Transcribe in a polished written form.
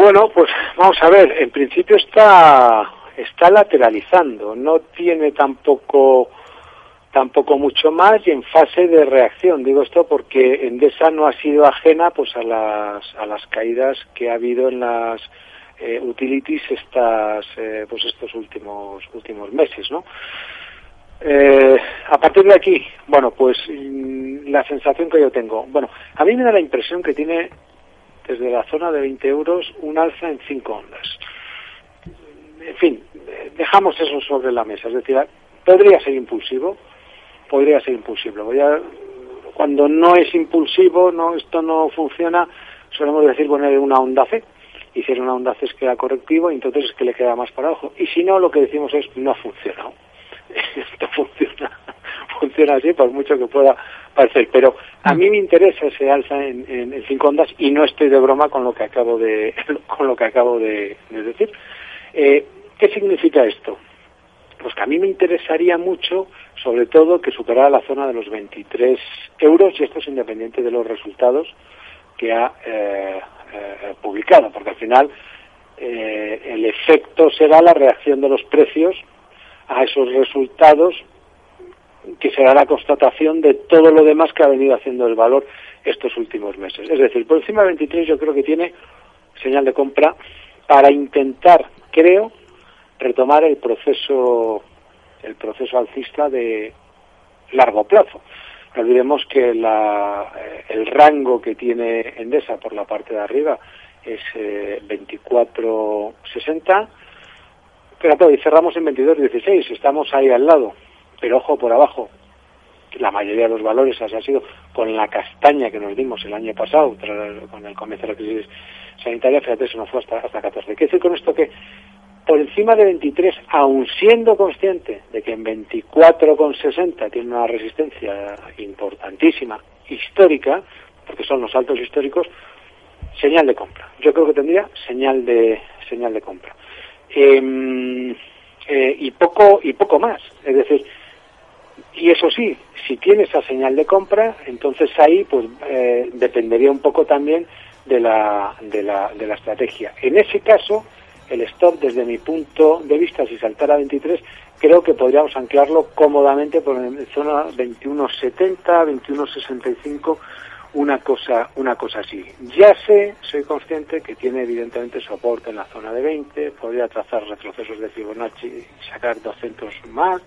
Bueno, pues vamos a ver, en principio está lateralizando, no tiene tampoco mucho más y en fase de reacción. Digo esto porque Endesa no ha sido ajena pues a las caídas que ha habido en las utilities estos últimos meses, ¿no? A partir de aquí, bueno, pues la sensación que yo tengo, bueno, a mí me da la impresión que tiene desde la zona de 20 euros un alza en 5 ondas. En fin, dejamos eso sobre la mesa, es decir, podría ser impulsivo. Cuando no es impulsivo, esto no funciona, solemos decir poner una onda C. Y si es una onda C es que era correctivo, y entonces es que le queda más para abajo. Y si no, lo que decimos es no ha funcionado. Esto funciona así, por mucho que pueda parecer. Pero a mí me interesa ese alza en 5 ondas y no estoy de broma con lo que acabo de decir. ¿Qué significa esto? Pues que a mí me interesaría mucho, sobre todo, que superara la zona de los 23 euros, y esto es independiente de los resultados que ha publicado, porque al final el efecto será la reacción de los precios a esos resultados, que será la constatación de todo lo demás que ha venido haciendo el valor estos últimos meses. Es decir, por encima de 23 yo creo que tiene señal de compra para intentar, creo, retomar el proceso alcista de largo plazo. No olvidemos que el rango que tiene Endesa por la parte de arriba es 24.60, pero y cerramos en 22.16, estamos ahí al lado, pero ojo por abajo. La mayoría de los valores así ha sido con la castaña que nos dimos el año pasado, con el comienzo de la crisis sanitaria, fíjate, se nos fue hasta 14. Quiere decir con esto que por encima de 23, aun siendo consciente de que en 24,60 tiene una resistencia importantísima, histórica, porque son los altos históricos, señal de compra. Yo creo que tendría señal de compra. Y poco más. Es decir, y eso sí, si tiene esa señal de compra, entonces ahí pues dependería un poco también de la estrategia. En ese caso, el stop, desde mi punto de vista, si saltara a 23, creo que podríamos anclarlo cómodamente por en zona 21.70, 21.65, una cosa así. Ya soy consciente que tiene evidentemente soporte en la zona de 20, podría trazar retrocesos de Fibonacci y sacar 200 más,